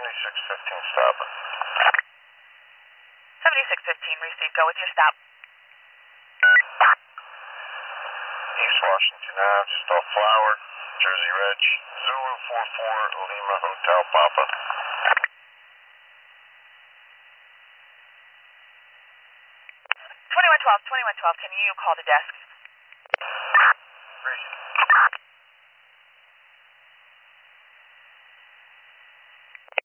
7615 stopping. 7615 received. Go with your stop. East Washington Ave, just off Flower, Jersey Ridge, Zulu 44 Lima Hotel Papa. 2112, can you call the desk?